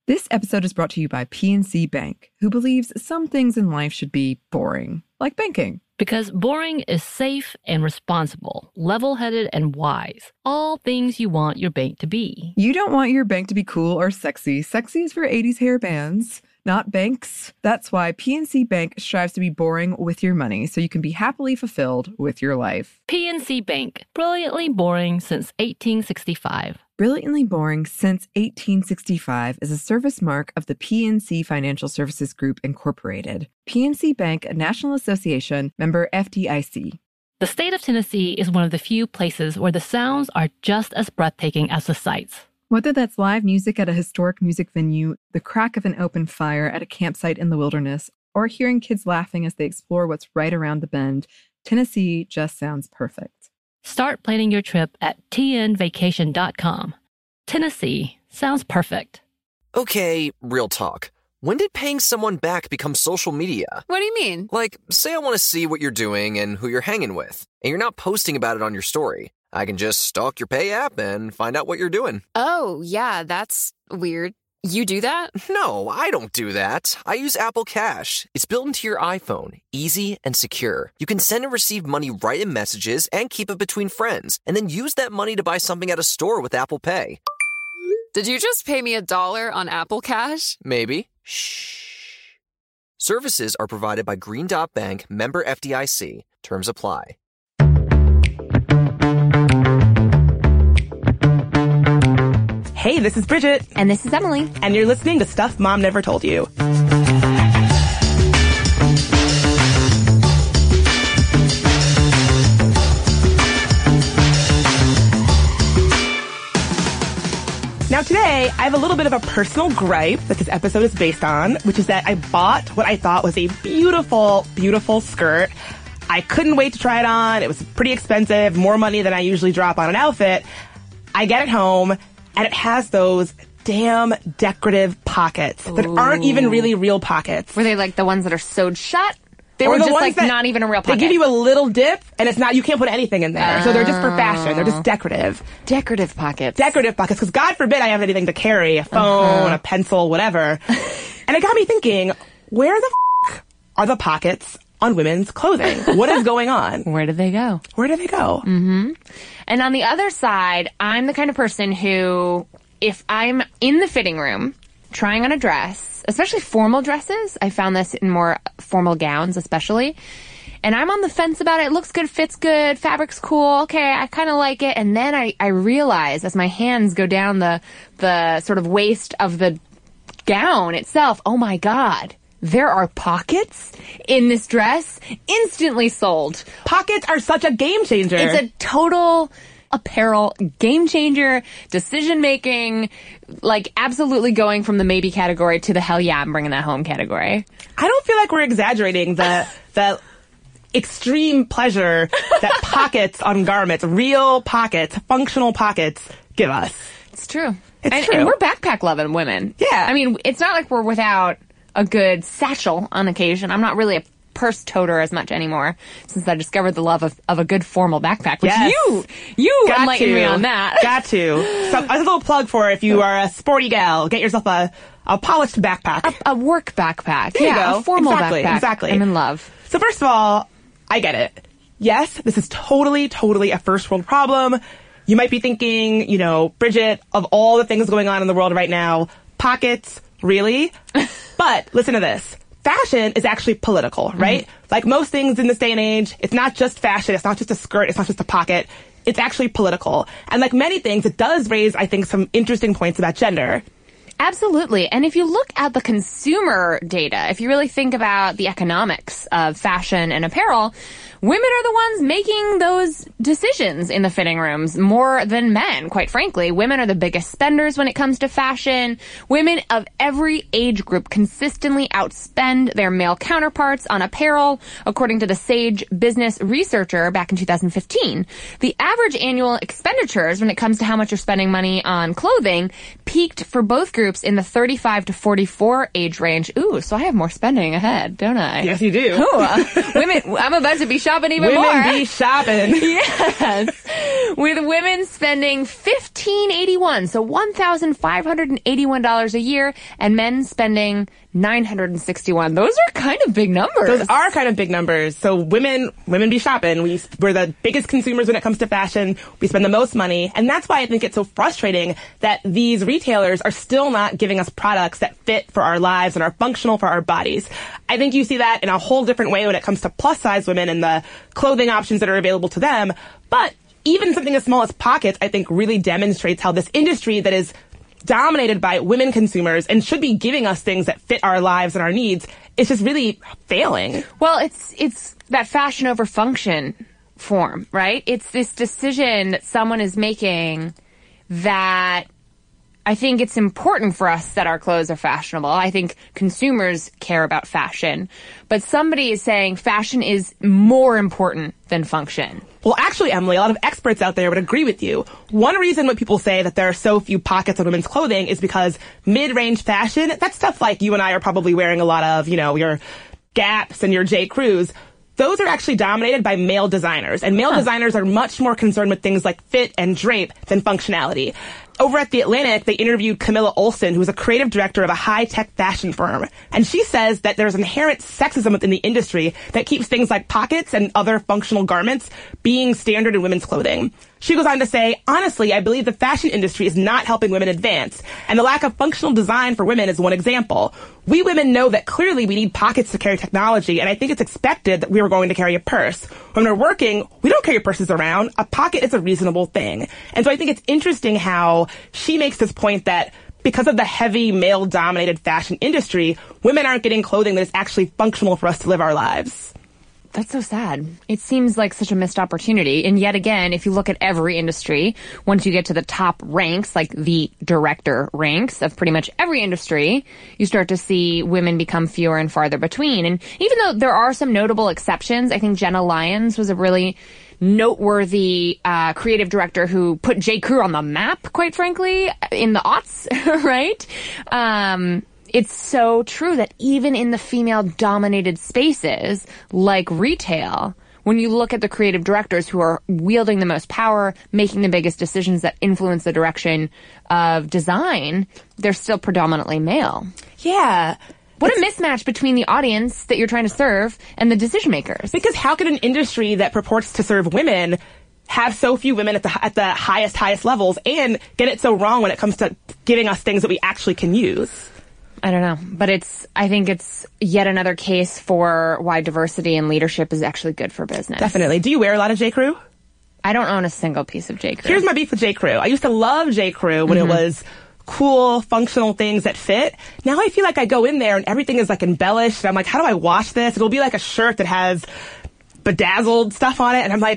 This episode is brought to you by PNC Bank, who believes some things in life should be boring, like banking. Because boring is safe and responsible, level-headed and wise. All things you want your bank to be. You don't want your bank to be cool or sexy. Sexy is for 80s hair bands, not banks. That's why PNC Bank strives to be boring with your money so you can be happily fulfilled with your life. PNC Bank, brilliantly boring since 1865. Brilliantly Boring Since 1865 is a service mark of the PNC Financial Services Group, Incorporated. PNC Bank, a National Association, member FDIC. The state of Tennessee is one of the few places where the sounds are just as breathtaking as the sights. Whether that's live music at a historic music venue, the crack of an open fire at a campsite in the wilderness, or hearing kids laughing as they explore what's right around the bend, Tennessee just sounds perfect. Start planning your trip at tnvacation.com. Tennessee sounds perfect. Okay, real talk. When did paying someone back become social media? What do you mean? Like, say I want to see what you're doing and who you're hanging with, and you're not posting about it on your story. I can just stalk your Pay app and find out what you're doing. Oh, yeah, that's weird. You do that? No, I don't do that. I use Apple Cash. It's built into your iPhone, easy and secure. You can send and receive money right in Messages and keep it between friends, and then use that money to buy something at a store with Apple Pay. Did you just pay me $1 on Apple Cash? Maybe. Shh. Services are provided by Green Dot Bank, member FDIC. Terms apply. Hey, this is Bridget. And this is Emily. And you're listening to Stuff Mom Never Told You. Now today, I have a little bit of a personal gripe that this episode is based on, which is that I bought what I thought was a beautiful, beautiful skirt. I couldn't wait to try it on. It was pretty expensive, more money than I usually drop on an outfit. I get it home, and it has those damn decorative pockets that aren't even really real pockets. Were they like the ones that are sewed shut? They were were the just ones like that not even a real pocket? They give you a little dip, and it's not, you can't put anything in there. So they're just for fashion. They're just decorative. Decorative pockets. Decorative pockets, because God forbid I have anything to carry, a phone, a pencil, whatever. And it got me thinking, where the are the pockets on women's clothing? What is going on? Where did they go? Where do they go? Mm-hmm. And on the other side, I'm the kind of person who, if I'm in the fitting room trying on a dress, especially formal dresses, I found this in more formal gowns especially, and I'm on the fence about it. It looks good, fits good, fabric's cool, okay, I kind of like it, and then I realize as my hands go down the sort of waist of the gown itself, oh my God, there are pockets in this dress. Instantly sold. Pockets are such a game changer. It's a total apparel game changer, decision making, like absolutely going from the maybe category to the hell yeah, I'm bringing that home category. I don't feel like we're exaggerating the extreme pleasure that pockets on garments, real pockets, functional pockets, give us. It's true. It's true. And we're backpack loving women. Yeah. I mean, it's not like we're without a good satchel on occasion. I'm not really a purse toter as much anymore since I discovered the love of a good formal backpack, which you enlightened me on that. Got to. So as a little plug for if you are a sporty gal, get yourself a polished backpack. A work backpack. There you go. A formal backpack. Exactly. I'm in love. So first of all, I get it. Yes, this is totally a first world problem. You might be thinking, you know, Bridget, of all the things going on in the world right now, pockets, really? But listen to this. Fashion is actually political, right? Mm-hmm. Like most things in this day and age, it's not just fashion, it's not just a skirt, it's not just a pocket. It's actually political. And like many things, it does raise, I think, some interesting points about gender. Absolutely. And if you look at the consumer data, if you really think about the economics of fashion and apparel, women are the ones making those decisions in the fitting rooms more than men, quite frankly. Women are the biggest spenders when it comes to fashion. Women of every age group consistently outspend their male counterparts on apparel, according to the Sage Business Researcher back in 2015. The average annual expenditures when it comes to how much you're spending money on clothing peaked for both groups groups in the 35 to 44 age range. Ooh, so I have more spending ahead, don't I? Yes, you do. Ooh, women, I'm about to be shopping even more. Women be shopping. Yes. With women spending $1,581, so $1,581 a year, and men spending $961. Those are kind of big numbers. Those are kind of big numbers. So women be shopping. We're the biggest consumers when it comes to fashion. We spend the most money. And that's why I think it's so frustrating that these retailers are still not giving us products that fit for our lives and are functional for our bodies. I think you see that in a whole different way when it comes to plus size women and the clothing options that are available to them. But even something as small as pockets, I think, really demonstrates how this industry that is dominated by women consumers and should be giving us things that fit our lives and our needs, it's just really failing. Well, it's that fashion over function form, right? It's this decision that someone is making that I think it's important for us that our clothes are fashionable. I think consumers care about fashion. But somebody is saying fashion is more important than function. Well, actually, Emily, a lot of experts out there would agree with you. One reason why people say that there are so few pockets on women's clothing is because mid-range fashion, that's stuff like you and I are probably wearing a lot of, your Gaps and your J. Crews. Those are actually dominated by male designers. And male designers are much more concerned with things like fit and drape than functionality. Over at The Atlantic, they interviewed Camilla Olson, who's a creative director of a high-tech fashion firm. And she says that there's inherent sexism within the industry that keeps things like pockets and other functional garments being standard in women's clothing. She goes on to say, honestly, I believe the fashion industry is not helping women advance, and the lack of functional design for women is one example. We women know that clearly we need pockets to carry technology, and I think it's expected that we are going to carry a purse. When we're working, we don't carry purses around. A pocket is a reasonable thing. And so I think it's interesting how she makes this point that because of the heavy male-dominated fashion industry, women aren't getting clothing that is actually functional for us to live our lives. That's so sad. It seems like such a missed opportunity. And yet again, if you look at every industry, once you get to the top ranks, like the director ranks of pretty much every industry, you start to see women become fewer and farther between. And even though there are some notable exceptions, I think Jenna Lyons was a really noteworthy creative director who put J. Crew on the map, quite frankly, in the aughts, right? It's so true that even in the female-dominated spaces, like retail, when you look at the creative directors who are wielding the most power, making the biggest decisions that influence the direction of design, they're still predominantly male. Yeah. What a mismatch between the audience that you're trying to serve and the decision makers. Because how can an industry that purports to serve women have so few women at the highest levels and get it so wrong when it comes to giving us things that we actually can use? I don't know, but I think it's yet another case for why diversity in leadership is actually good for business. Definitely. Do you wear a lot of J. Crew? I don't own a single piece of J. Crew. Here's my beef with J. Crew. I used to love J. Crew when it was cool, functional things that fit. Now I feel like I go in there and everything is like embellished. And I'm like, how do I wash this? It'll be like a shirt that has bedazzled stuff on it, and I'm like,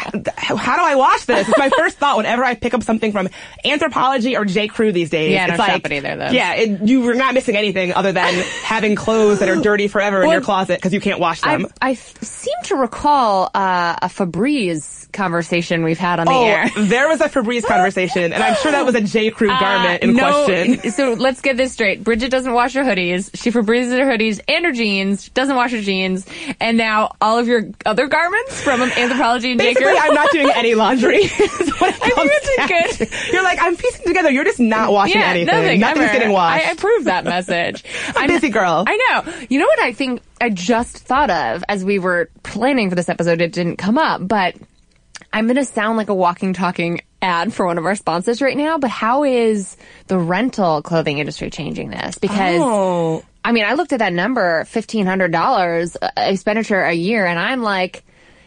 how do I wash this? It's my first thought whenever I pick up something from Anthropologie or J. Crew these days. Yeah, it's don't shop it either, though. Yeah, you were not missing anything other than having clothes that are dirty forever in your closet because you can't wash them. I seem to recall a Febreze conversation we've had on the air. There was a Febreze conversation, and I'm sure that was a J. Crew garment in question. So let's get this straight. Bridget doesn't wash her hoodies. She Febrezes her hoodies and her jeans. She doesn't wash her jeans. And now all of your other garments from Anthropologie and J. Crew. Basically, I'm not doing any laundry. I think it's good. You're like, I'm piecing together. You're just not washing anything. Nothing's getting washed. I approve that message. I'm a busy girl. I know. You know what I think I just thought of as we were planning for this episode? It didn't come up, but I'm going to sound like a walking, talking ad for one of our sponsors right now, but how is the rental clothing industry changing this? Because, I mean, I looked at that number, $1,500 expenditure a year, and I'm like,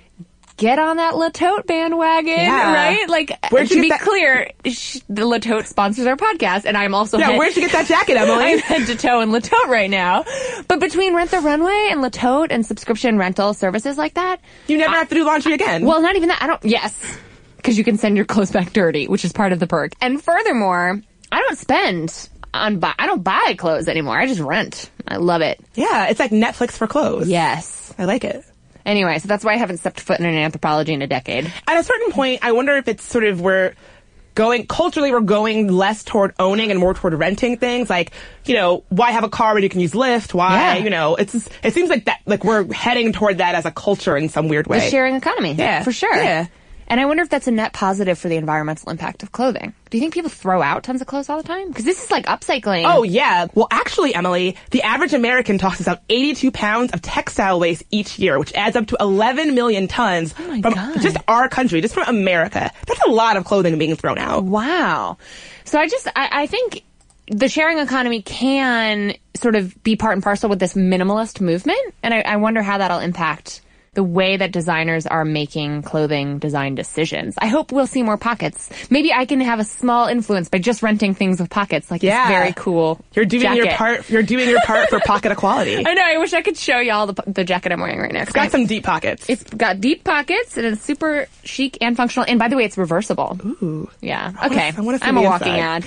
get on that Le Tote bandwagon, right? Like, to be clear, the Le Tote sponsors our podcast, and I'm also where'd you get that jacket, Emily? I'm head to toe in Le Tote right now. But between Rent the Runway and Le Tote and subscription rental services like that, you never have to do laundry again. Well, not even that. Yes, because you can send your clothes back dirty, which is part of the perk. And furthermore, I don't spend I don't buy clothes anymore. I just rent. I love it. Yeah, it's like Netflix for clothes. Yes, I like it. Anyway, so that's why I haven't stepped foot in an Anthropologie in a decade. At a certain point, I wonder if it's sort of we're culturally, we're going less toward owning and more toward renting things. Like, why have a car when you can use Lyft? Why, it seems like that, like we're heading toward that as a culture in some weird way. The sharing economy. Yeah. For sure. Yeah. And I wonder if that's a net positive for the environmental impact of clothing. Do you think people throw out tons of clothes all the time? Because this is like upcycling. Oh, yeah. Well, actually, Emily, the average American tosses out 82 pounds of textile waste each year, which adds up to 11 million tons from just our country, just from America. That's a lot of clothing being thrown out. Wow. So I think the sharing economy can sort of be part and parcel with this minimalist movement. And I wonder how that'll impact the way that designers are making clothing design decisions. I hope we'll see more pockets. Maybe I can have a small influence by just renting things with pockets, like this very cool You're doing jacket. your part. You're doing your part for pocket equality. I know. I wish I could show y'all the jacket I'm wearing right now. It's got some deep pockets. It's got deep pockets and it's super chic and functional. And by the way, it's reversible. Ooh. Yeah. Okay. I'm a walking ad.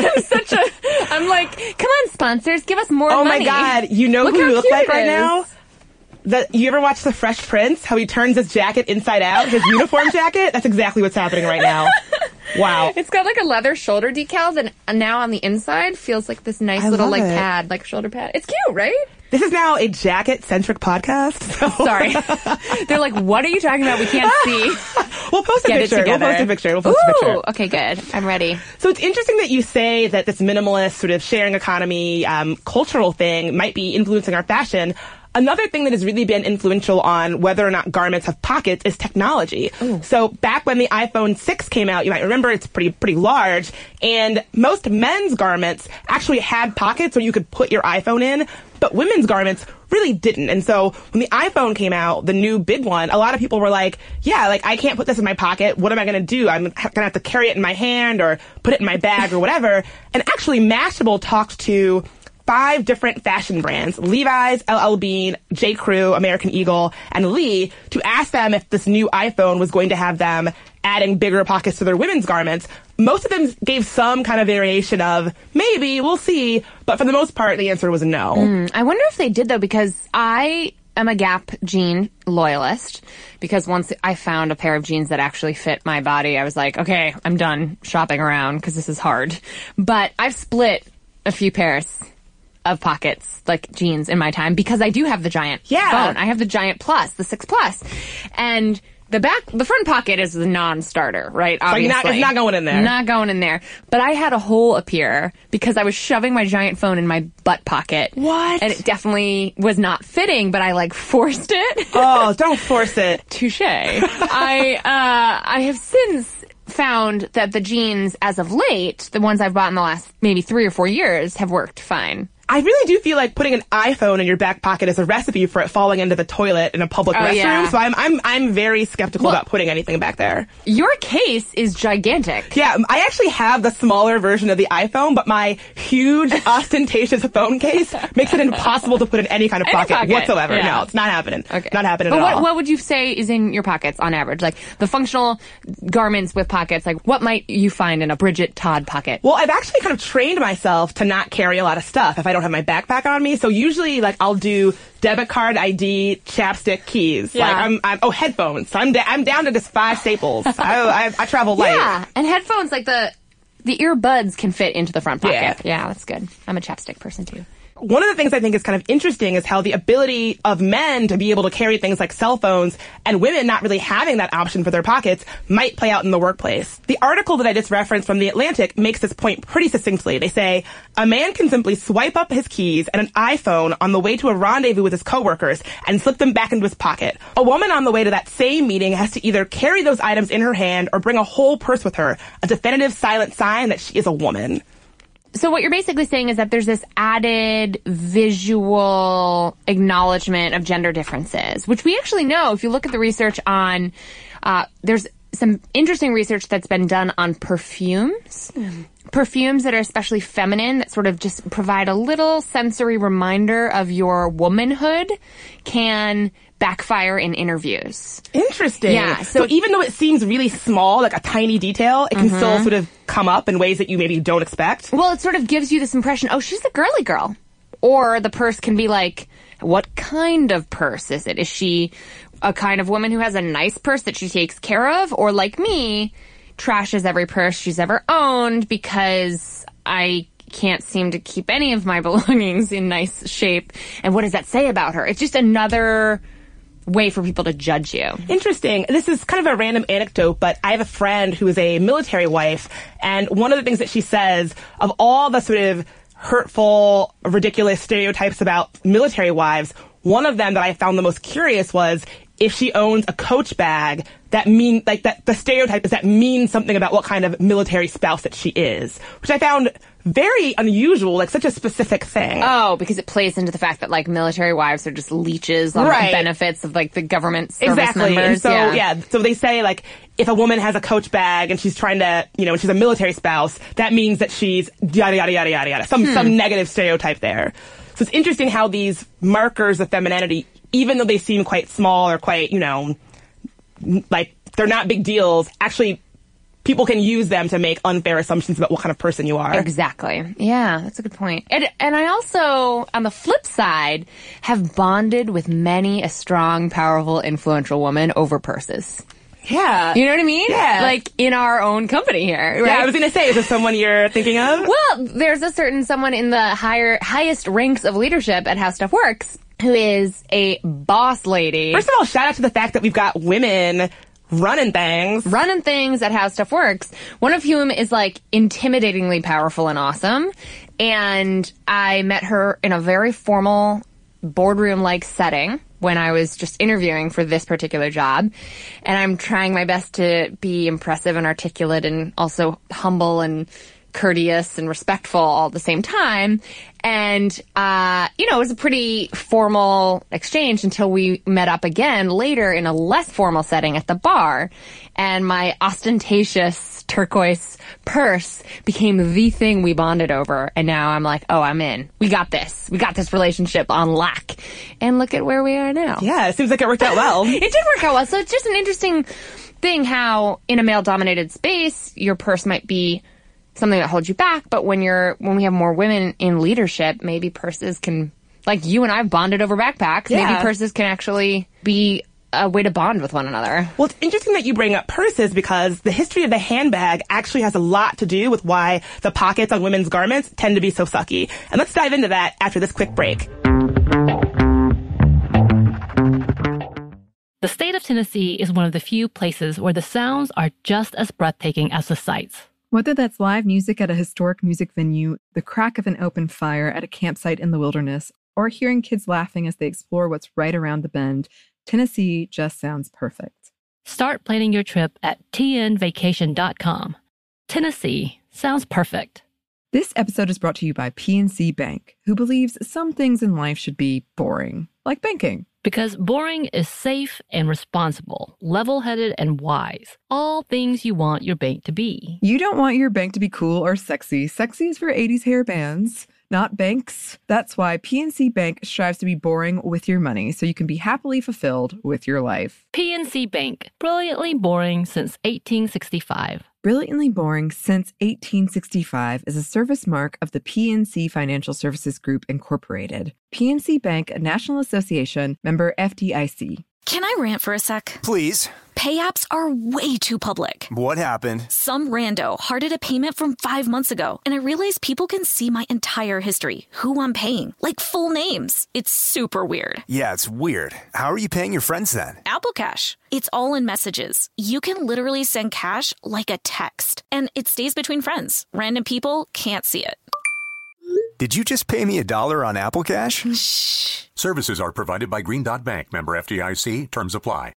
I'm like, come on, sponsors, give us more money. Oh my God. You know who you look like right now? You ever watch The Fresh Prince? How he turns his jacket inside out? His uniform jacket? That's exactly what's happening right now. Wow. It's got like a leather shoulder decals, and now on the inside feels like this nice little like pad, like shoulder pad. It's cute, right? This is now a jacket-centric podcast. So. Sorry. They're like, what are you talking about? We can't see. We'll post a picture. We'll post a picture. Okay, good. I'm ready. So it's interesting that you say that this minimalist sort of sharing economy cultural thing might be influencing our fashion. Another thing that has really been influential on whether or not garments have pockets is technology. Ooh. So back when the iPhone 6 came out, you might remember it's pretty large, and most men's garments actually had pockets where you could put your iPhone in, but women's garments really didn't. And so when the iPhone came out, the new big one, a lot of people were like, yeah, like I can't put this in my pocket. What am I going to do? I'm going to have to carry it in my hand or put it in my bag or whatever. And actually Mashable talked to 5 different fashion brands, Levi's, LL Bean, J. Crew, American Eagle, and Lee, to ask them if this new iPhone was going to have them adding bigger pockets to their women's garments. Most of them gave some kind of variation of, maybe, we'll see, but for the most part, the answer was no. I wonder if they did, though, because I am a Gap jean loyalist, because once I found a pair of jeans that actually fit my body, I was like, okay, I'm done shopping around, because this is hard. But I've split a few pairs of pockets, like jeans, in my time, because I do have the giant phone. I have the Giant Plus, the 6 Plus. And the front pocket is the non-starter, right? Obviously. So it's not going in there. Not going in there. But I had a hole appear because I was shoving my giant phone in my butt pocket. What? And it definitely was not fitting, but I forced it. Oh, don't force it. Touche. I have since found that the jeans, as of late, the ones I've bought in the last maybe 3 or 4 years, have worked fine. I really do feel like putting an iPhone in your back pocket is a recipe for it falling into the toilet in a public restroom. Yeah. So I'm very skeptical about putting anything back there. Your case is gigantic. Yeah, I actually have the smaller version of the iPhone, but my huge, ostentatious phone case makes it impossible to put in any kind of pocket whatsoever. Yeah. No, it's not happening. Okay. Not happening at all. What would you say is in your pockets on average? Like the functional garments with pockets, like what might you find in a Bridget Todd pocket? Well, I've actually kind of trained myself to not carry a lot of stuff if I don't have my backpack on me. So usually, I'll do debit card, ID, chapstick, keys. Yeah. Headphones. So I'm down to just 5 staples. I travel light. Yeah, and headphones, like the earbuds can fit into the front pocket. Yeah, that's good. I'm a chapstick person too. One of the things I think is kind of interesting is how the ability of men to be able to carry things like cell phones and women not really having that option for their pockets might play out in the workplace. The article that I just referenced from The Atlantic makes this point pretty succinctly. They say, a man can simply swipe up his keys and an iPhone on the way to a rendezvous with his coworkers and slip them back into his pocket. A woman on the way to that same meeting has to either carry those items in her hand or bring a whole purse with her, a definitive silent sign that she is a woman. So what you're basically saying is that there's this added visual acknowledgement of gender differences, which we actually know. If you look at the research on, there's some interesting research that's been done on perfumes. Perfumes that are especially feminine, that sort of just provide a little sensory reminder of your womanhood, can backfire in interviews. Interesting. Yeah. So even though it seems really small, like a tiny detail, it can still sort of come up in ways that you maybe don't expect. Well, it sort of gives you this impression, oh, she's a girly girl. Or the purse can be like, what kind of purse is it? Is she a kind of woman who has a nice purse that she takes care of? Or like me, trashes every purse she's ever owned because I can't seem to keep any of my belongings in nice shape. And what does that say about her? It's just another way for people to judge you. Interesting. This is kind of a random anecdote, but I have a friend who is a military wife, and one of the things that she says, of all the sort of hurtful, ridiculous stereotypes about military wives, one of them that I found the most curious was if she owns a Coach bag, that the stereotype is that means something about what kind of military spouse that she is, which I found very unusual, like such a specific thing. Oh, because it plays into the fact that like military wives are just leeches on the benefits of like the government service members. And so they say like if a woman has a Coach bag and she's trying to, and she's a military spouse, that means that she's yada yada yada yada yada, some negative stereotype there. So it's interesting how these markers of femininity, even though they seem quite small or quite, like they're not big deals, actually people can use them to make unfair assumptions about what kind of person you are. Exactly. Yeah, that's a good point. And I also, on the flip side, have bonded with many a strong, powerful, influential woman over purses. Yeah. You know what I mean? Yeah. Like in our own company here, right? Yeah, I was going to say, is this someone you're thinking of? Well, there's a certain someone in the highest ranks of leadership at How Stuff Works who is a boss lady. First of all, shout out to the fact that we've got women running things at How Stuff Works, one of whom is like intimidatingly powerful and awesome. And I met her in a very formal boardroom-like setting when I was just interviewing for this particular job. And I'm trying my best to be impressive and articulate and also humble and courteous and respectful all at the same time. And, it was a pretty formal exchange until we met up again later in a less formal setting at the bar. And my ostentatious turquoise purse became the thing we bonded over. And now I'm like, oh, I'm in. We got this. We got this relationship on lock. And look at where we are now. Yeah, it seems like it worked out well. It did work out well. So it's just an interesting thing how in a male-dominated space, your purse might be something that holds you back, but when we have more women in leadership, maybe purses can, like you and I have bonded over backpacks, maybe purses can actually be a way to bond with one another. Well, it's interesting that you bring up purses because the history of the handbag actually has a lot to do with why the pockets on women's garments tend to be so sucky. And let's dive into that after this quick break. The state of Tennessee is one of the few places where the sounds are just as breathtaking as the sights. Whether that's live music at a historic music venue, the crack of an open fire at a campsite in the wilderness, or hearing kids laughing as they explore what's right around the bend, Tennessee just sounds perfect. Start planning your trip at tnvacation.com. Tennessee sounds perfect. This episode is brought to you by PNC Bank, who believes some things in life should be boring, like banking. Because boring is safe and responsible, level-headed and wise. All things you want your bank to be. You don't want your bank to be cool or sexy. Sexy is for 80s hair bands, not banks. That's why PNC Bank strives to be boring with your money so you can be happily fulfilled with your life. PNC Bank, brilliantly boring since 1865. Brilliantly Boring Since 1865 is a service mark of the PNC Financial Services Group, Incorporated. PNC Bank, a National Association, member FDIC. Can I rant for a sec? Please. Pay apps are way too public. What happened? Some rando hearted a payment from 5 months ago, and I realized people can see my entire history, who I'm paying, like full names. It's super weird. Yeah, it's weird. How are you paying your friends then? Apple Cash. It's all in messages. You can literally send cash like a text, and it stays between friends. Random people can't see it. Did you just pay me $1 on Apple Cash? Shh. Services are provided by Green Dot Bank, member FDIC. Terms apply.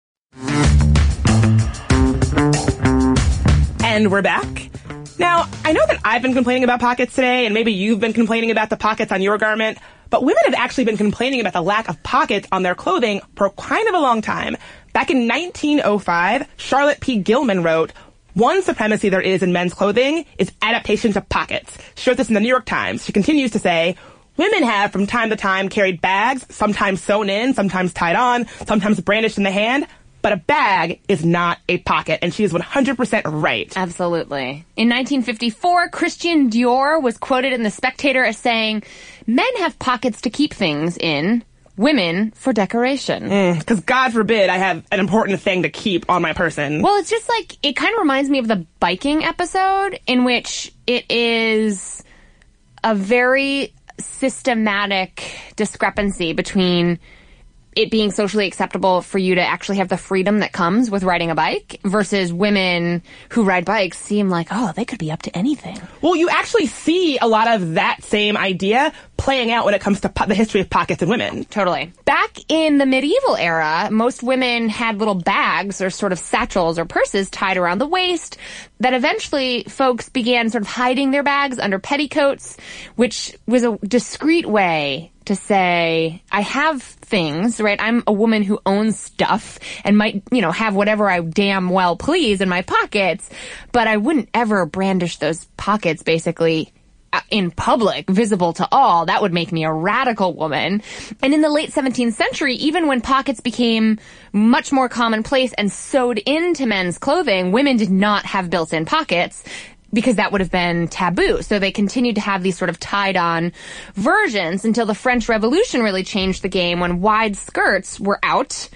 And we're back. Now, I know that I've been complaining about pockets today, and maybe you've been complaining about the pockets on your garment, but women have actually been complaining about the lack of pockets on their clothing for kind of a long time. Back in 1905, Charlotte P. Gilman wrote, "One supremacy there is in men's clothing is adaptation to pockets." She wrote this in the New York Times. She continues to say, "Women have from time to time carried bags, sometimes sewn in, sometimes tied on, sometimes brandished in the hand, but a bag is not a pocket." And she is 100% right. Absolutely. In 1954, Christian Dior was quoted in The Spectator as saying, "Men have pockets to keep things in. women for decoration. Because God forbid I have an important thing to keep on my person. Well, it's just like, it kind of reminds me of the biking episode, in which it is a very systematic discrepancy between it being socially acceptable for you to actually have the freedom that comes with riding a bike versus women who ride bikes seem like, oh, they could be up to anything. Well, you actually see a lot of that same idea playing out when it comes to the history of pockets in women. Totally. Back in the medieval era, most women had little bags or sort of satchels or purses tied around the waist that eventually folks began sort of hiding their bags under petticoats, which was a discreet way to say, I have things, right? I'm a woman who owns stuff and might, have whatever I damn well please in my pockets, but I wouldn't ever brandish those pockets basically in public, visible to all. That would make me a radical woman. And in the late 17th century, even when pockets became much more commonplace and sewed into men's clothing, women did not have built-in pockets, because that would have been taboo. So they continued to have these sort of tied-on versions until the French Revolution really changed the game, when wide skirts were out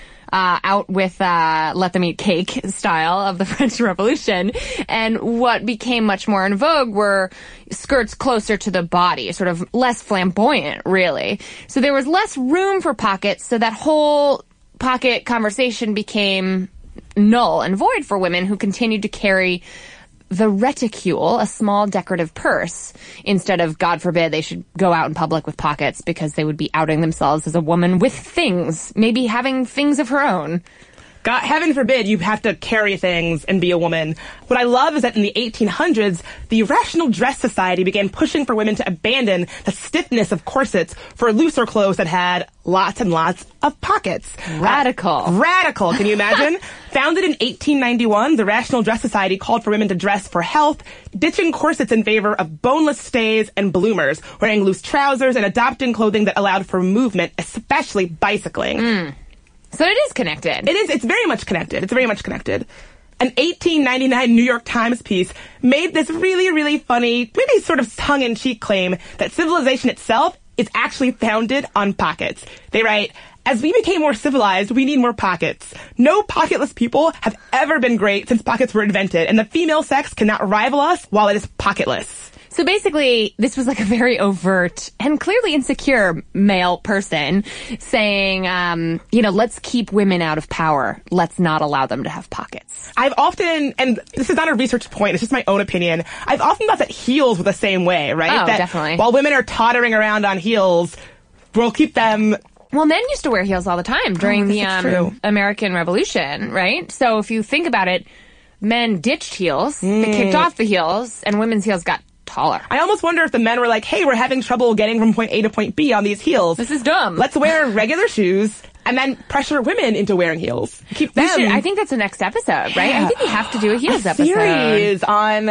with let them eat cake style of the French Revolution. And what became much more in vogue were skirts closer to the body, sort of less flamboyant, really. So there was less room for pockets, so that whole pocket conversation became null and void for women who continued to carry the reticule, a small decorative purse, instead of, God forbid, they should go out in public with pockets, because they would be outing themselves as a woman with things, maybe having things of her own. God, heaven forbid you have to carry things and be a woman. What I love is that in the 1800s, the Rational Dress Society began pushing for women to abandon the stiffness of corsets for looser clothes that had lots and lots of pockets. Radical. Radical, can you imagine? Founded in 1891, the Rational Dress Society called for women to dress for health, ditching corsets in favor of boneless stays and bloomers, wearing loose trousers, and adopting clothing that allowed for movement, especially bicycling. So it is connected. It is. It's very much connected. It's very much connected. An 1899 New York Times piece made this really, really funny, maybe sort of tongue-in-cheek claim that civilization itself is actually founded on pockets. They write, as we became more civilized, we need more pockets. No pocketless people have ever been great since pockets were invented, and the female sex cannot rival us while it is pocketless. So basically, this was like a very overt and clearly insecure male person saying, let's keep women out of power. Let's not allow them to have pockets. I've often, and this is not a research point, it's just my own opinion, I've often thought that heels were the same way, right? Oh, that definitely. While women are tottering around on heels, we'll keep them... Well, men used to wear heels all the time during the American Revolution, right? So if you think about it, men ditched heels, they kicked off the heels, and women's heels got taller. I almost wonder if the men were like, hey, we're having trouble getting from point A to point B on these heels. This is dumb. Let's wear regular shoes and then pressure women into wearing heels. Keep them. I think that's the next episode, right? Yeah. I think we have to do a heels episode. Series on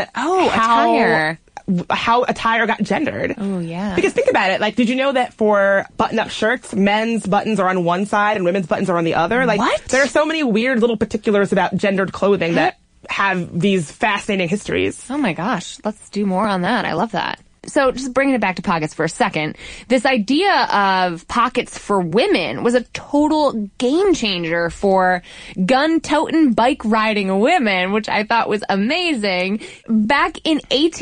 attire. How attire got gendered. Oh, yeah. Because think about it. Like, did you know that for button-up shirts, men's buttons are on one side and women's buttons are on the other? Like, what? There are so many weird little particulars about gendered clothing that have these fascinating histories. Oh my gosh. Let's do more on that. I love that. So just bringing it back to pockets for a second, this idea of pockets for women was a total game changer for gun-toting, bike-riding women, which I thought was amazing. Back in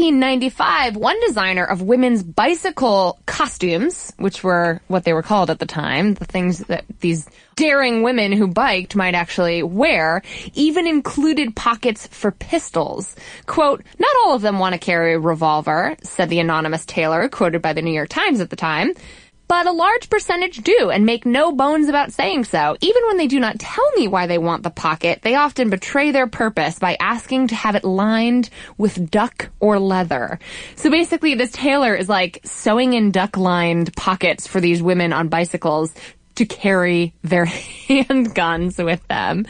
1895, one designer of women's bicycle costumes, which were what they were called at the time, the things that these daring women who biked might actually wear, even included pockets for pistols. Quote, not all of them want to carry a revolver, said the anonymous tailor, quoted by the New York Times at the time, but a large percentage do and make no bones about saying so. Even when they do not tell me why they want the pocket, they often betray their purpose by asking to have it lined with duck or leather. So basically, this tailor is like sewing in duck-lined pockets for these women on bicycles to carry their handguns with them.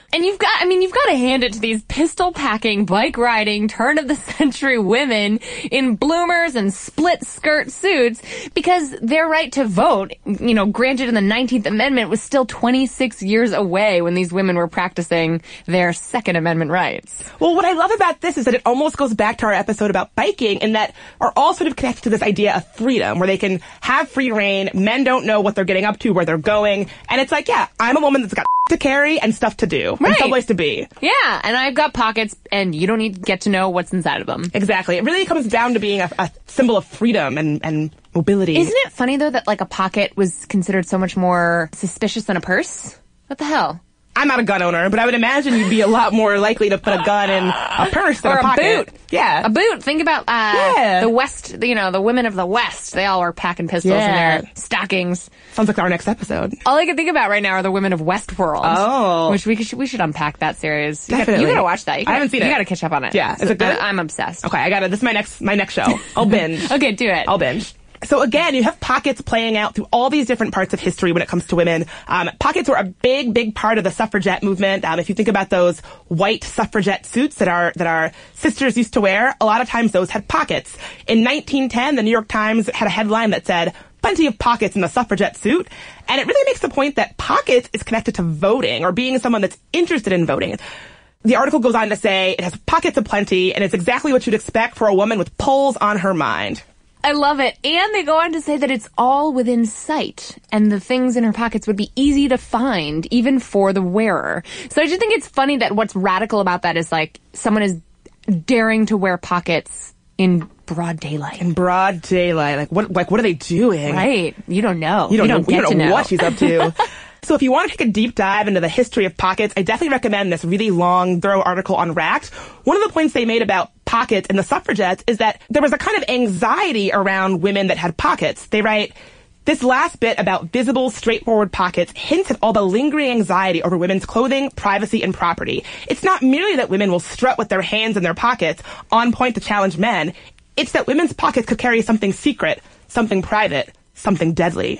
And you've got to hand it to these pistol-packing, bike-riding, turn-of-the-century women in bloomers and split-skirt suits because their right to vote, granted in the 19th Amendment, was still 26 years away when these women were practicing their Second Amendment rights. Well, what I love about this is that it almost goes back to our episode about biking in that are all sort of connected to this idea of freedom, where they can have free reign, men don't know what they're getting up to, where they're going, and it's like, yeah, I'm a woman that's got to carry and stuff to do, and someplace to be. Yeah, and I've got pockets, and you don't need to get to know what's inside of them. Exactly. It really comes down to being a symbol of freedom and mobility. Isn't it funny, though, that, like, a pocket was considered so much more suspicious than a purse? What the hell? I'm not a gun owner, but I would imagine you'd be a lot more likely to put a gun in a purse than or a pocket. Boot. Yeah. A boot. Think about the West, the women of the West. They all were packing pistols in their stockings. Sounds like our next episode. All I can think about right now are the women of Westworld. Oh. Which we should unpack that series. Definitely. You gotta watch that. I haven't seen it. You gotta catch up on it. Yeah. Is it good? I'm obsessed. Okay, I got it. This is my next show. I'll binge. Okay, do it. I'll binge. So again, you have pockets playing out through all these different parts of history when it comes to women. Pockets were a big, big part of the suffragette movement. If you think about those white suffragette suits that our sisters used to wear, a lot of times those had pockets. In 1910, the New York Times had a headline that said, "Plenty of pockets in the suffragette suit." And it really makes the point that pockets is connected to voting or being someone that's interested in voting. The article goes on to say it has pockets aplenty, and it's exactly what you'd expect for a woman with polls on her mind. I love it. And they go on to say that it's all within sight, and the things in her pockets would be easy to find, even for the wearer. So I just think it's funny that what's radical about that is, like, someone is daring to wear pockets in broad daylight. In broad daylight. What are they doing? Right. You don't know. You don't know what she's up to. So if you want to take a deep dive into the history of pockets, I definitely recommend this really long, thorough article on Racked. One of the points they made about pockets and the suffragettes is that there was a kind of anxiety around women that had pockets. They write, "This last bit about visible, straightforward pockets hints at all the lingering anxiety over women's clothing, privacy, and property. It's not merely that women will strut with their hands in their pockets, on point to challenge men. It's that women's pockets could carry something secret, something private, something deadly."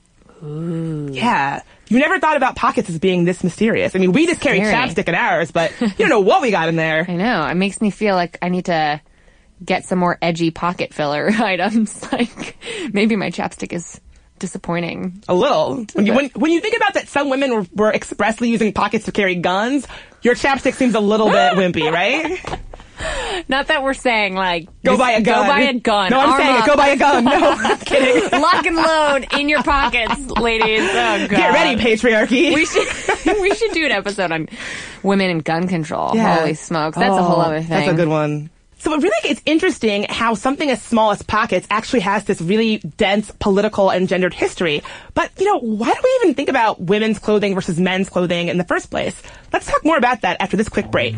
Ooh. Yeah. You never thought about pockets as being this mysterious. I mean, we just carry chapstick in ours, but you don't know what we got in there. I know. It makes me feel like I need to get some more edgy pocket filler items. Like, maybe my chapstick is disappointing. A little. When you think about that some women were expressly using pockets to carry guns, your chapstick seems a little bit wimpy, right? Not that we're saying, like, go buy a gun. Go buy a gun. No, I'm saying it. Go buy a gun. No, I'm kidding. Lock and load in your pockets, ladies. Oh, God. Get ready, patriarchy. We should do an episode on women and gun control. Yeah. Holy smokes. That's a whole other thing. That's a good one. So it really it's interesting how something as small as pockets actually has this really dense political and gendered history. But, why do we even think about women's clothing versus men's clothing in the first place? Let's talk more about that after this quick break.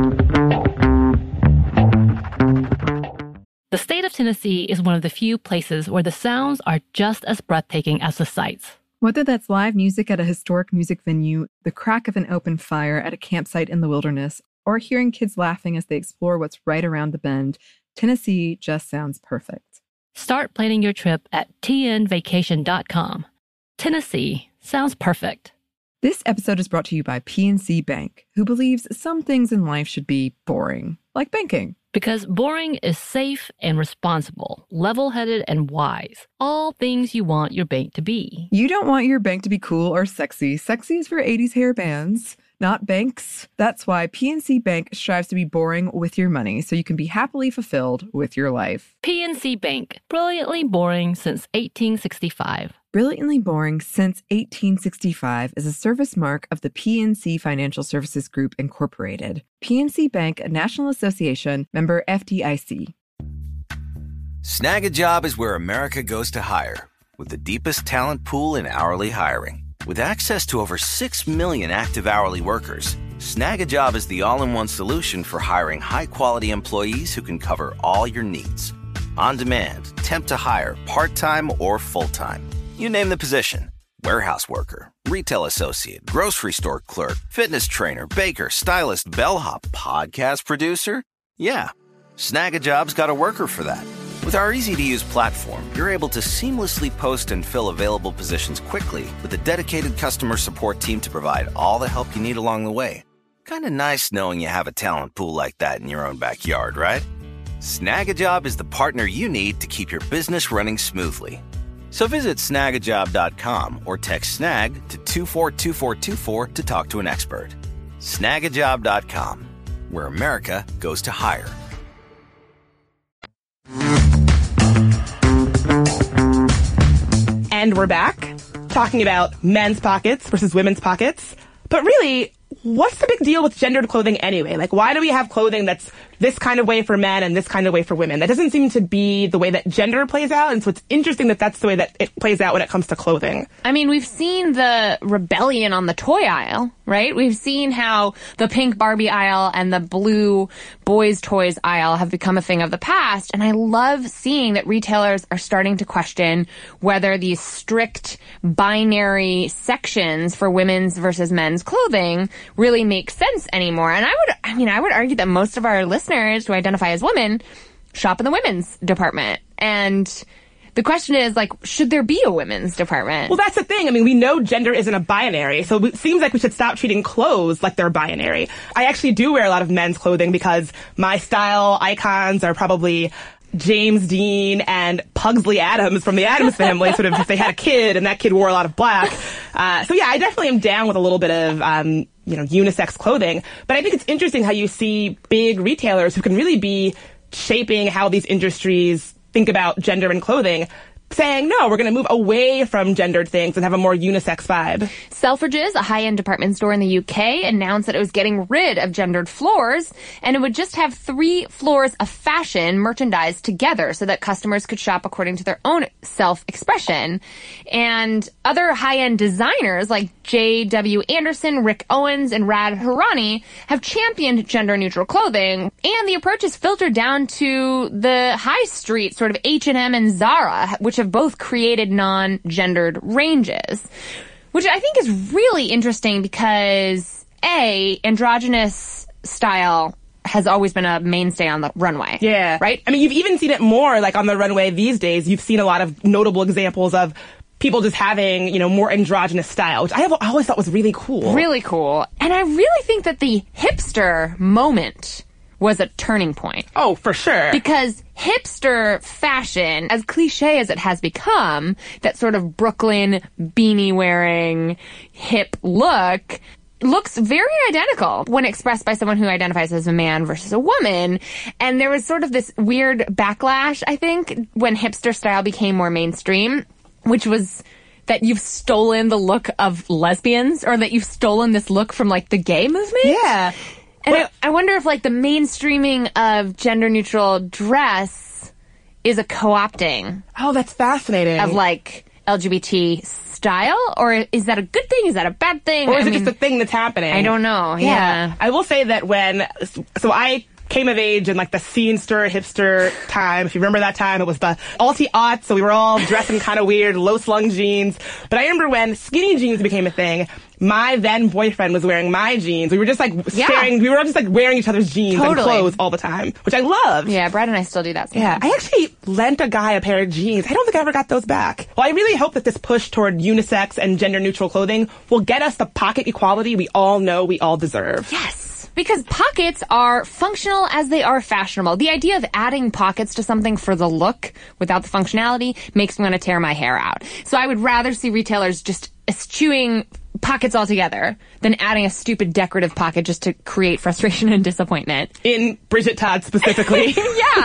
The state of Tennessee is one of the few places where the sounds are just as breathtaking as the sights. Whether that's live music at a historic music venue, the crack of an open fire at a campsite in the wilderness, or hearing kids laughing as they explore what's right around the bend, Tennessee just sounds perfect. Start planning your trip at tnvacation.com. Tennessee sounds perfect. This episode is brought to you by PNC Bank, who believes some things in life should be boring, like banking. Because boring is safe and responsible, level-headed and wise. All things you want your bank to be. You don't want your bank to be cool or sexy. Sexy is for 80s hair bands, not banks. That's why PNC Bank strives to be boring with your money so you can be happily fulfilled with your life. PNC Bank, brilliantly boring since 1865. Brilliantly Boring Since 1865 is a service mark of the PNC Financial Services Group, Incorporated. PNC Bank, a National Association, member FDIC. Snag a Job is where America goes to hire, with the deepest talent pool in hourly hiring. With access to over 6 million active hourly workers, Snag a Job is the all-in-one solution for hiring high-quality employees who can cover all your needs. On demand, temp to hire, part-time or full-time. You name the position. Warehouse worker, retail associate, grocery store clerk, fitness trainer, baker, stylist, bellhop, podcast producer. Yeah, Snag a Job's got a worker for that. With our easy-to-use platform, you're able to seamlessly post and fill available positions quickly with a dedicated customer support team to provide all the help you need along the way. Kind of nice knowing you have a talent pool like that in your own backyard, right? Snagajob is the partner you need to keep your business running smoothly. So visit snagajob.com or text snag to 242424 to talk to an expert. Snagajob.com, where America goes to hire. And we're back talking about men's pockets versus women's pockets. But really, what's the big deal with gendered clothing anyway? Like, why do we have clothing that's this kind of way for men and this kind of way for women? That doesn't seem to be the way that gender plays out. And so it's interesting that that's the way that it plays out when it comes to clothing. I mean, we've seen the rebellion on the toy aisle, right? We've seen how the pink Barbie aisle and the blue boys' toys aisle have become a thing of the past. And I love seeing that retailers are starting to question whether these strict binary sections for women's versus men's clothing really make sense anymore. And I would argue that most of our listeners who identify as women shop in the women's department. And the question is, like, should there be a women's department? Well, that's the thing. I mean, we know gender isn't a binary, so it seems like we should stop treating clothes like they're binary. I actually do wear a lot of men's clothing because my style icons are probably James Dean and Pugsley Addams from the Addams Family, sort of if they had a kid and that kid wore a lot of black. So yeah, I definitely am down with a little bit of, unisex clothing. But I think it's interesting how you see big retailers who can really be shaping how these industries think about gender and clothing, saying, no, we're going to move away from gendered things and have a more unisex vibe. Selfridges, a high-end department store in the UK, announced that it was getting rid of gendered floors, and it would just have 3 floors of fashion merchandise together so that customers could shop according to their own self-expression. And other high-end designers like J.W. Anderson, Rick Owens, and Rad Harani have championed gender-neutral clothing, and the approach is filtered down to the high street, sort of H&M and Zara, which have both created non-gendered ranges, which I think is really interesting because, A, androgynous style has always been a mainstay on the runway. Yeah. Right? I mean, you've even seen it more, like, on the runway these days. You've seen a lot of notable examples of people just having, more androgynous style, which I always thought was really cool. Really cool. And I really think that the hipster moment was a turning point. Oh, for sure. Because hipster fashion, as cliche as it has become, that sort of Brooklyn beanie-wearing hip look, looks very identical when expressed by someone who identifies as a man versus a woman. And there was sort of this weird backlash, I think, when hipster style became more mainstream, which was that you've stolen the look of lesbians, or that you've stolen this look from, like, the gay movement. Yeah. And I wonder if, like, the mainstreaming of gender-neutral dress is a co-opting. Oh, that's fascinating. Of, like, LGBT style? Or is that a good thing? Is that a bad thing? Or is it just a thing that's happening? I don't know. Yeah. I will say that so I came of age in, like, the scenester, hipster time. If you remember that time, it was the alti-aughts, so we were all dressing kind of weird, low-slung jeans. But I remember when skinny jeans became a thing, my then boyfriend was wearing my jeans. We were just, like, we were all just, like, wearing each other's jeans and clothes all the time, which I loved. Yeah, Brad and I still do that sometimes. Yeah, I actually lent a guy a pair of jeans. I don't think I ever got those back. Well, I really hope that this push toward unisex and gender-neutral clothing will get us the pocket equality we all know we all deserve. Yes! Because pockets are functional as they are fashionable. The idea of adding pockets to something for the look without the functionality makes me want to tear my hair out. So I would rather see retailers just eschewing pockets altogether than adding a stupid decorative pocket just to create frustration and disappointment. In Bridget Todd specifically.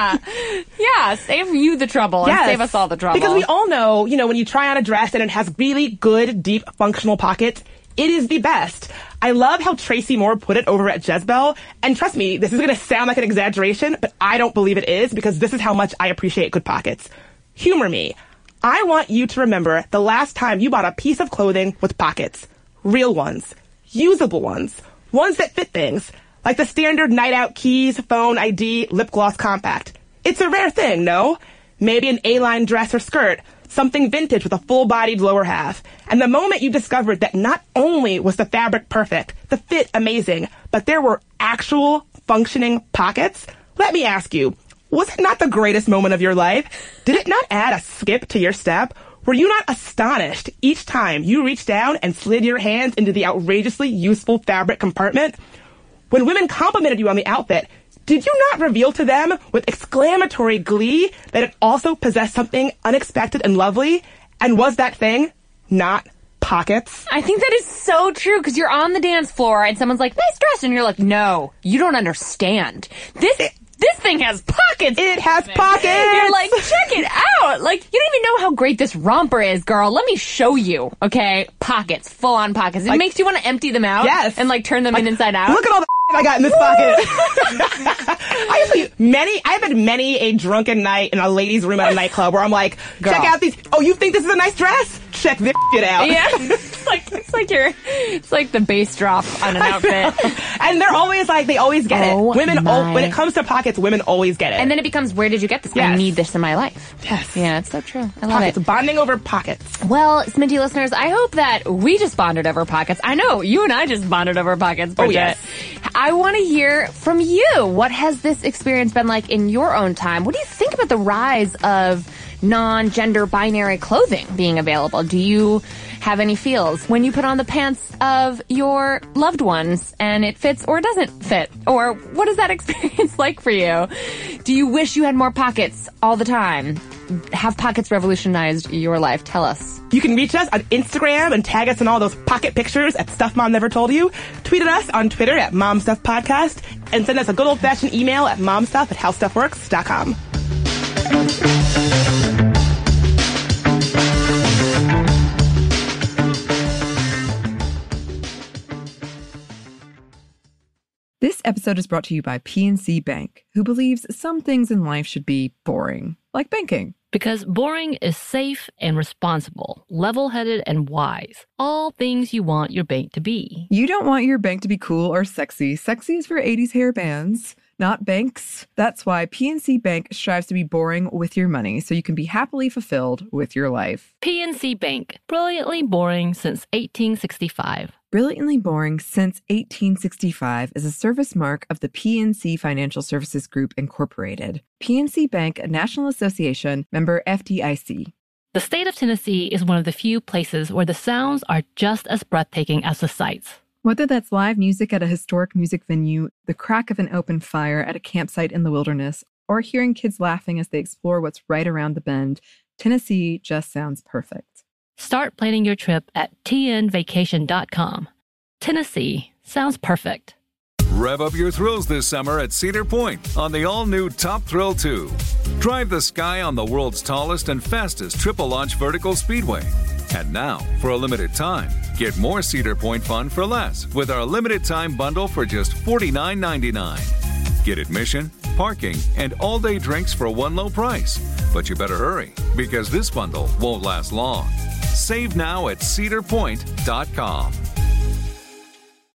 Yeah, save you the trouble and save us all the trouble. Because we all know, when you try on a dress and it has really good, deep, functional pockets, it is the best. I love how Tracy Moore put it over at Jezebel. And trust me, this is going to sound like an exaggeration, but I don't believe it is because this is how much I appreciate good pockets. Humor me. I want you to remember the last time you bought a piece of clothing with pockets. Real ones. Usable ones. Ones that fit things. Like the standard night out keys, phone, ID, lip gloss compact. It's a rare thing, no? Maybe an A-line dress or skirt. Something vintage with a full-bodied lower half. And the moment you discovered that not only was the fabric perfect, the fit amazing, but there were actual functioning pockets, let me ask you, was it not the greatest moment of your life? Did it not add a skip to your step? Were you not astonished each time you reached down and slid your hands into the outrageously useful fabric compartment? when women complimented you on the outfit, did you not reveal to them with exclamatory glee that it also possessed something unexpected and lovely? And was that thing not pockets? I think that is so true, because you're on the dance floor and someone's like, nice dress, and you're like, no, you don't understand. This thing has pockets. It has pockets. You're like, check it out. Like, you don't even know how great this romper is, girl. Let me show you. Okay, pockets, full on pockets. It makes you want to empty them out. Yes. And like turn them inside out. Look at all the I got in this pocket. I've had many a drunken night in a ladies' room at a nightclub where I'm like, check out these. Oh, you think this is a nice dress? Check this shit out. Yeah. It's like the bass drop on an outfit. And they're always like, they always get it. Women, when it comes to pockets, women always get it. And then it becomes, where did you get this? Yes. I need this in my life. Yes. Yeah, it's so true. I love it. Bonding over pockets. Well, Sminty listeners, I hope that we just bonded over pockets. I know you and I just bonded over pockets, Bridget. Oh, yes. I want to hear from you. What has this experience been like in your own time? What do you think about the rise of non-gender binary clothing being available? Do you have any feels when you put on the pants of your loved ones and it fits or doesn't fit? Or what is that experience like for you? Do you wish you had more pockets all the time? Have pockets revolutionized your life? Tell us. You can reach us on Instagram and tag us in all those pocket pictures at Stuff Mom Never Told You. Tweet at us on Twitter at MomStuffPodcast and send us a good old-fashioned email at momstuff@howstuffworks.com. This episode is brought to you by PNC Bank, who believes some things in life should be boring, like banking. Because boring is safe and responsible, level-headed and wise. All things you want your bank to be. You don't want your bank to be cool or sexy. Sexy is for 80s hair bands, not banks. That's why PNC Bank strives to be boring with your money so you can be happily fulfilled with your life. PNC Bank, brilliantly boring since 1865. Brilliantly Boring Since 1865 is a service mark of the PNC Financial Services Group, Incorporated. PNC Bank, a National Association, member FDIC. The state of Tennessee is one of the few places where the sounds are just as breathtaking as the sights. Whether that's live music at a historic music venue, the crack of an open fire at a campsite in the wilderness, or hearing kids laughing as they explore what's right around the bend, Tennessee just sounds perfect. Start planning your trip at tnvacation.com. Tennessee sounds perfect. Rev up your thrills this summer at Cedar Point on the all-new Top Thrill 2. Drive the sky on the world's tallest and fastest triple-launch vertical speedway. And now, for a limited time, get more Cedar Point fun for less with our limited-time bundle for just $49.99. Get admission, parking, and all-day drinks for one low price. But you better hurry, because this bundle won't last long. Save now at cedarpoint.com.